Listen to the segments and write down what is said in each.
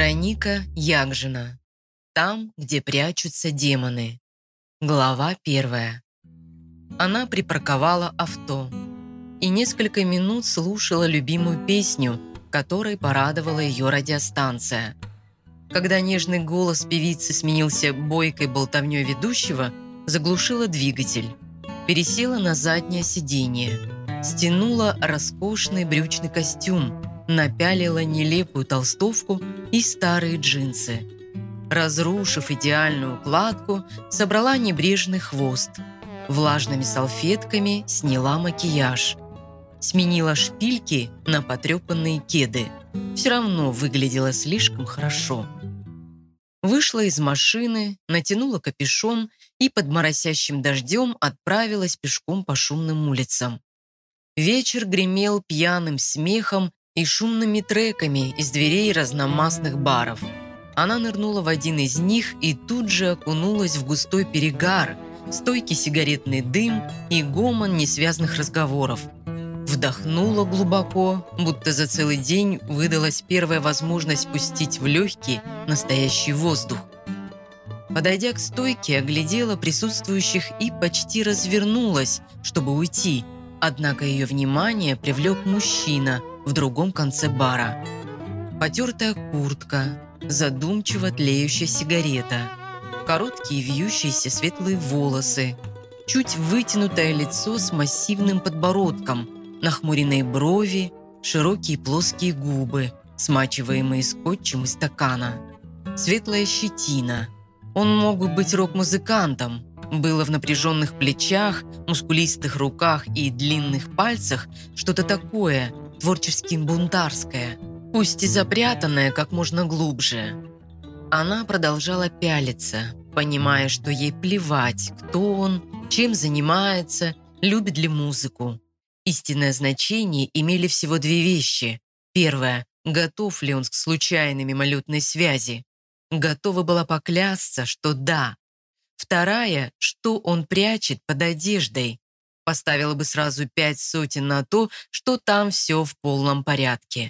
Вероника Ягжина. Там, где прячутся демоны. Глава 1. Она припарковала авто и несколько минут слушала любимую песню, которой порадовала ее радиостанция. Когда нежный голос певицы сменился бойкой болтовней ведущего, заглушила двигатель, пересела на заднее сиденье, стянула роскошный брючный костюм, напялила нелепую толстовку и старые джинсы. Разрушив идеальную укладку, собрала небрежный хвост. Влажными салфетками сняла макияж. Сменила шпильки на потрепанные кеды. Все равно выглядела слишком хорошо. Вышла из машины, натянула капюшон и под моросящим дождем отправилась пешком по шумным улицам. Вечер гремел пьяным смехом и шумными треками из дверей разномастных баров. Она нырнула в один из них и тут же окунулась в густой перегар, стойкий сигаретный дым и гомон несвязных разговоров. Вдохнула глубоко, будто за целый день выдалась первая возможность пустить в легкие настоящий воздух. Подойдя к стойке, оглядела присутствующих и почти развернулась, чтобы уйти, однако ее внимание привлек мужчина в другом конце бара. Потертая куртка, задумчиво тлеющая сигарета, короткие вьющиеся светлые волосы, чуть вытянутое лицо с массивным подбородком, нахмуренные брови, широкие плоские губы, смачиваемые скотчем из стакана. Светлая щетина. Он мог бы быть рок-музыкантом. Было в напряженных плечах, мускулистых руках и длинных пальцах что-то такое, творчески бунтарское, пусть и запрятанное как можно глубже. Она продолжала пялиться, понимая, что ей плевать, кто он, чем занимается, любит ли музыку. Истинное значение имели всего две вещи. Первое – готов ли он к случайной мимолетной связи. Готова была поклясться, что да. Вторая – что он прячет под одеждой. Поставила бы сразу 5 сотен на то, что там все в полном порядке.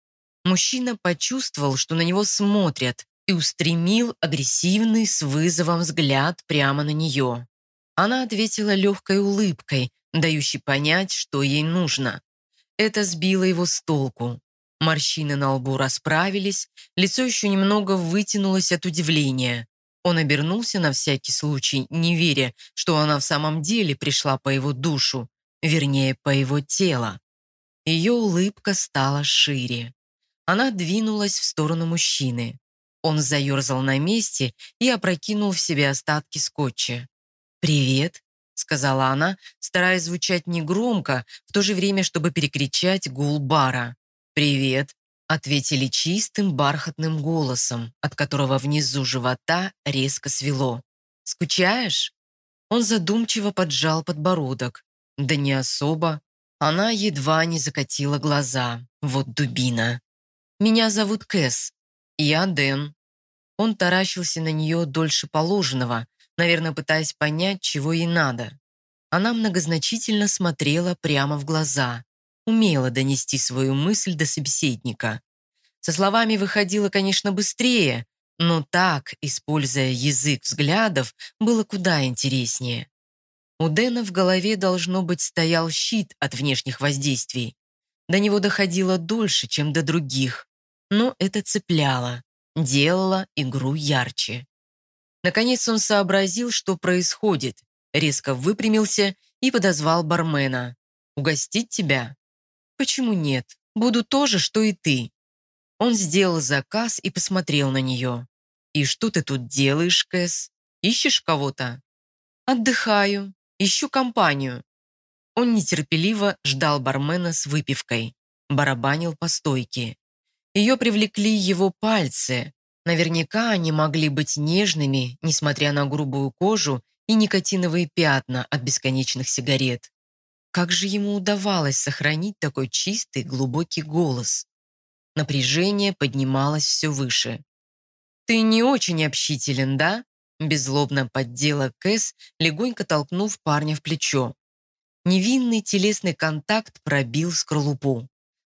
Мужчина почувствовал, что на него смотрят, и устремил агрессивный с вызовом взгляд прямо на нее. Она ответила легкой улыбкой, дающей понять, что ей нужно. Это сбило его с толку. Морщины на лбу расправились, лицо еще немного вытянулось от удивления. Он обернулся на всякий случай, не веря, что она в самом деле пришла по его душу, вернее, по его телу. Ее улыбка стала шире. Она двинулась в сторону мужчины. Он заерзал на месте и опрокинул в себя остатки скотча. «Привет», — сказала она, стараясь звучать негромко, в то же время, чтобы перекричать гул бара. «Привет», — ответили чистым бархатным голосом, от которого внизу живота резко свело. «Скучаешь?» Он задумчиво поджал подбородок. «Да не особо». Она едва не закатила глаза. Вот дубина. «Меня зовут Кэс. Я Дэн». Он таращился на нее дольше положенного, наверное, пытаясь понять, чего ей надо. Она многозначительно смотрела прямо в глаза, умела донести свою мысль до собеседника. Со словами выходило, конечно, быстрее, но так, используя язык взглядов, было куда интереснее. У Дэна в голове, должно быть, стоял щит от внешних воздействий. До него доходило дольше, чем до других, но это цепляло, делало игру ярче. Наконец он сообразил, что происходит, резко выпрямился и подозвал бармена. «Угостить тебя?» «Почему нет? Буду то же, что и ты». Он сделал заказ и посмотрел на нее. «И что ты тут делаешь, Кэс? Ищешь кого-то?» «Отдыхаю. Ищу компанию». Он нетерпеливо ждал бармена с выпивкой. Барабанил по стойке. Ее привлекли его пальцы. Наверняка они могли быть нежными, несмотря на грубую кожу и никотиновые пятна от бесконечных сигарет. Как же ему удавалось сохранить такой чистый, глубокий голос? Напряжение поднималось все выше. «Ты не очень общителен, да?» Беззлобно поддела Кэс, легонько толкнув парня в плечо. Невинный телесный контакт пробил скорлупу.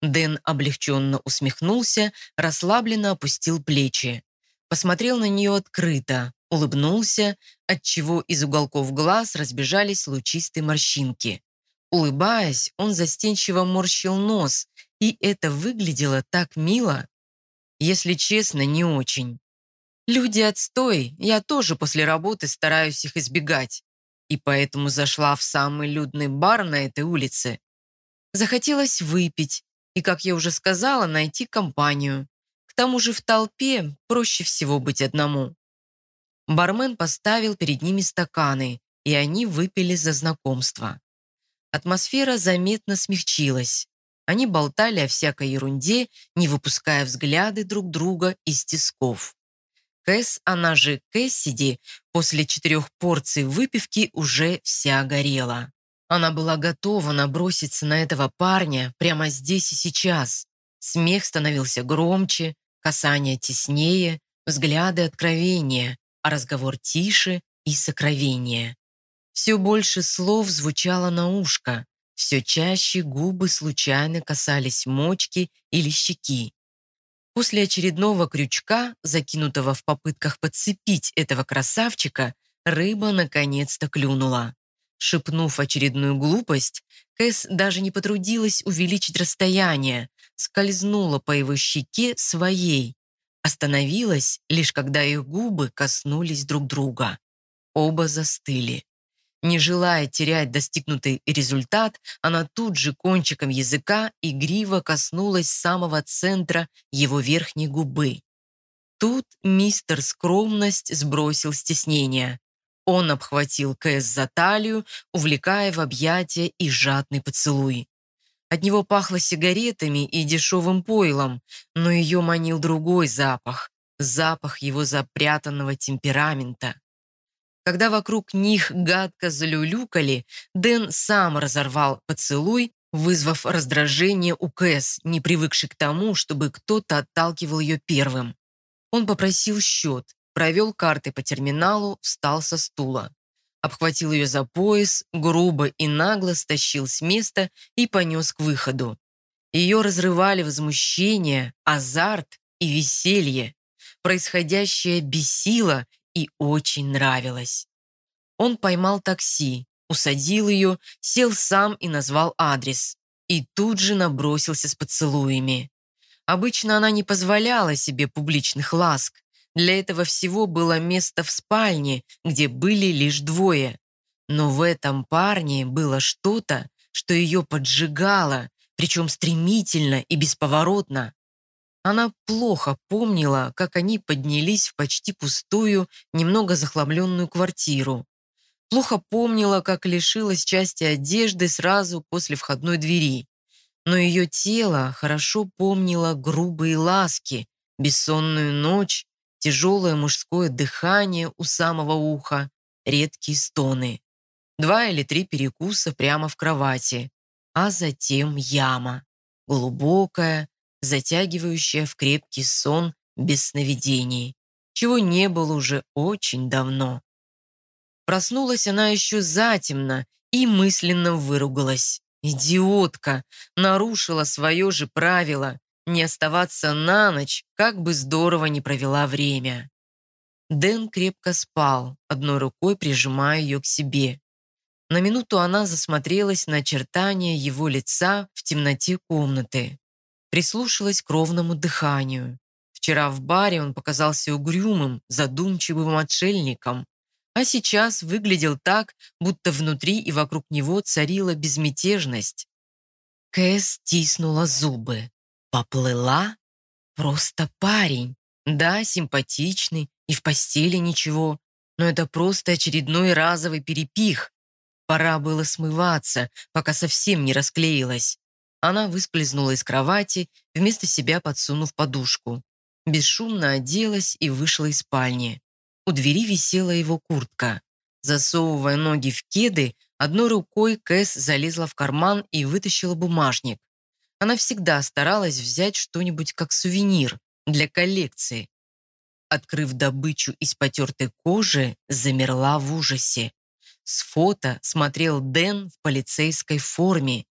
Дэн облегченно усмехнулся, расслабленно опустил плечи. Посмотрел на нее открыто, улыбнулся, отчего из уголков глаз разбежались лучистые морщинки. Улыбаясь, он застенчиво морщил нос, и это выглядело так мило. Если честно, не очень. Люди отстой, я тоже после работы стараюсь их избегать. И поэтому зашла в самый людный бар на этой улице. Захотелось выпить и, как я уже сказала, найти компанию. К тому же в толпе проще всего быть одному. Бармен поставил перед ними стаканы, и они выпили за знакомство. Атмосфера заметно смягчилась. Они болтали о всякой ерунде, не выпуская взгляды друг друга из тисков. Кэс, она же Кэссиди, после 4 порций выпивки уже вся горела. Она была готова наброситься на этого парня прямо здесь и сейчас. Смех становился громче, касания теснее, взгляды откровения, а разговор тише и сокровеннее. Все больше слов звучало на ушко, все чаще губы случайно касались мочки или щеки. После очередного крючка, закинутого в попытках подцепить этого красавчика, рыба наконец-то клюнула. Шепнув очередную глупость, Кэс даже не потрудилась увеличить расстояние, скользнула по его щеке своей. Остановилась, лишь когда их губы коснулись друг друга. Оба застыли. Не желая терять достигнутый результат, она тут же кончиком языка игриво коснулась самого центра его верхней губы. Тут мистер Скромность сбросил стеснение. Он обхватил Кэс за талию, увлекая в объятия и жадный поцелуй. От него пахло сигаретами и дешевым пойлом, но ее манил другой запах – запах его запрятанного темперамента. Когда вокруг них гадко залюлюкали, Дэн сам разорвал поцелуй, вызвав раздражение у Кэс, не привыкшей к тому, чтобы кто-то отталкивал ее первым. Он попросил счет, провел карты по терминалу, встал со стула. Обхватил ее за пояс, грубо и нагло стащил с места и понес к выходу. Ее разрывали возмущение, азарт и веселье. Происходящее бесило и очень нравилось. Он поймал такси, усадил ее, сел сам и назвал адрес. И тут же набросился с поцелуями. Обычно она не позволяла себе публичных ласк. Для этого всего было место в спальне, где были лишь двое. Но в этом парне было что-то, что ее поджигало, причем стремительно и бесповоротно. Она плохо помнила, как они поднялись в почти пустую, немного захламленную квартиру. Плохо помнила, как лишилась части одежды сразу после входной двери. Но ее тело хорошо помнило грубые ласки, бессонную ночь, тяжелое мужское дыхание у самого уха, редкие стоны. 2 или 3 перекуса прямо в кровати, а затем яма. Глубокая, затягивающая в крепкий сон без сновидений, чего не было уже очень давно. Проснулась она еще затемно и мысленно выругалась. Идиотка! Нарушила свое же правило не оставаться на ночь, как бы здорово не провела время. Дэн крепко спал, одной рукой прижимая ее к себе. На минуту она засмотрелась на очертания его лица в темноте комнаты. Прислушалась к ровному дыханию. Вчера в баре он показался угрюмым, задумчивым отшельником, а сейчас выглядел так, будто внутри и вокруг него царила безмятежность. Кэс стиснула зубы. Поплыла? Просто парень. Да, симпатичный, и в постели ничего, но это просто очередной разовый перепих. Пора было смываться, пока совсем не расклеилась. Она выскользнула из кровати, вместо себя подсунув подушку. Бесшумно оделась и вышла из спальни. У двери висела его куртка. Засовывая ноги в кеды, одной рукой Кэс залезла в карман и вытащила бумажник. Она всегда старалась взять что-нибудь как сувенир для коллекции. Открыв добычу из потертой кожи, замерла в ужасе. С фото смотрел Дэн в полицейской форме.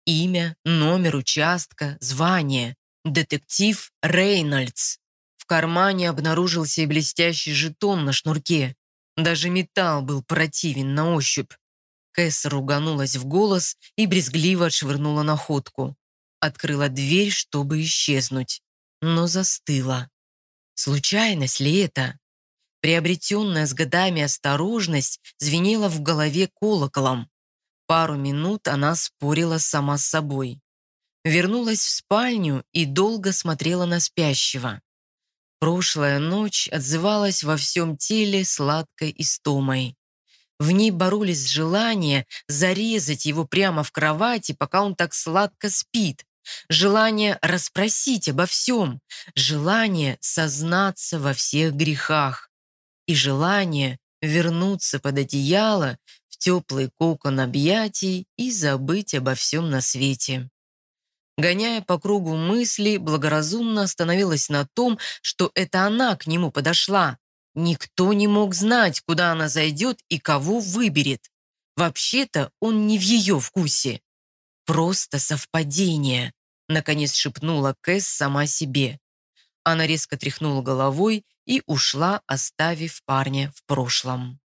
Имя, номер участка, звание. Детектив Рейнольдс. В кармане обнаружился и блестящий жетон на шнурке. Даже металл был противен на ощупь. Кэс руганулась в голос и брезгливо отшвырнула находку. Открыла дверь, чтобы исчезнуть, но застыла. Случайность ли это? Приобретенная с годами осторожность звенела в голове колоколом. Пару минут она спорила сама с собой. Вернулась в спальню и долго смотрела на спящего. Прошлая ночь отзывалась во всем теле сладкой истомой. В ней боролись желания зарезать его прямо в кровати, пока он так сладко спит. Желание расспросить обо всем. Желание сознаться во всех грехах. И желание вернуться под одеяло в теплый кокон объятий и забыть обо всем на свете. Гоняя по кругу мысли, благоразумно остановилась на том, что это она к нему подошла. Никто не мог знать, куда она зайдет и кого выберет. Вообще-то он не в ее вкусе. Просто совпадение, наконец шепнула Кэс сама себе. Она резко тряхнула головой и ушла, оставив парня в прошлом.